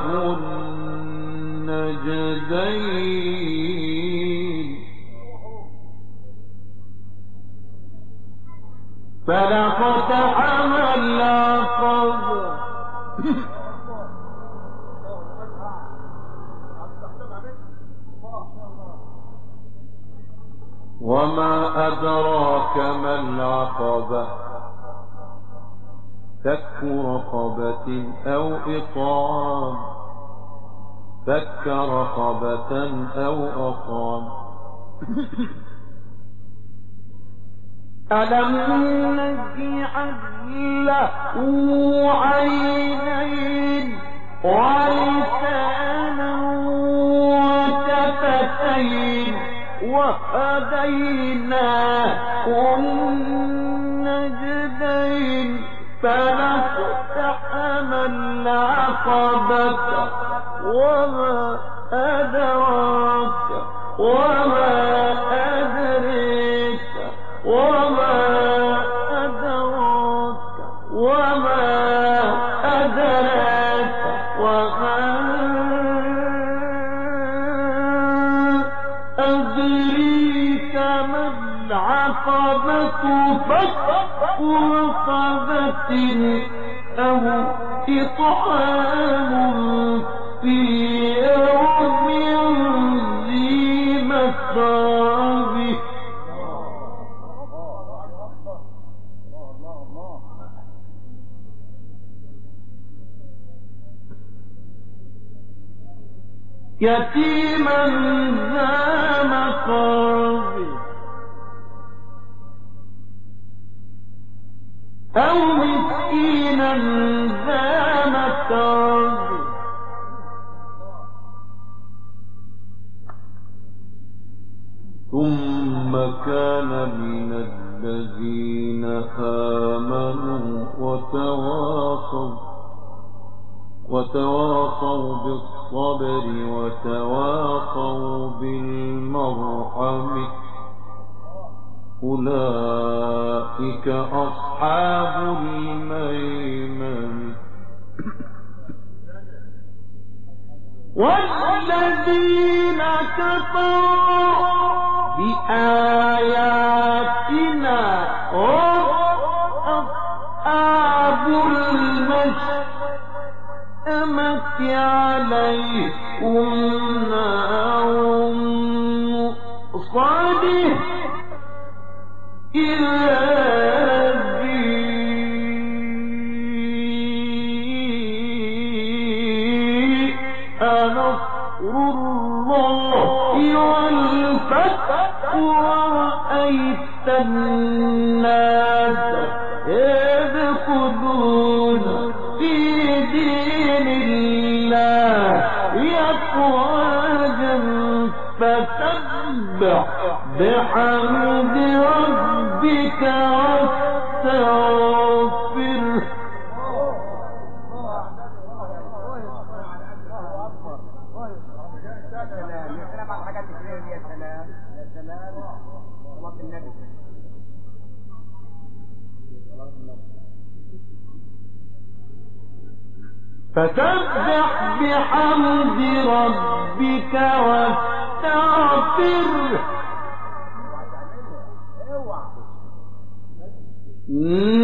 النجدين فلاقتحم العقبة وما أدراك ما العقبة فك رقبة أو إطعام فك رقبة أو أطعام ألم نجعل له عينين ولسانا وشفتين وهديناه النجدين فلاقتحم العقبة وما أدراك وما أدريك وما أدراك وما أدراك وما أدريك ما العقبة فك رقبة أو إطعام في يوم ذي مسغبة يتيما ذا مقربة أو مسكينا ذا متربة ثم كان من الذين آمنوا وتواصوا وتواصوا بالصبر وتواصوا بالمرحمة أولئك أصحاب الميمنة والذين كفروا بآياتنا هم أصحاب المشأمة عليهم نار مؤصدة إلا نصر الله والفتح ورأيت الناس يدخلون في دين الله أفواجا فسبح بحمد ربك واستغفره فسبح بحمد ربك واستغفره واستغفره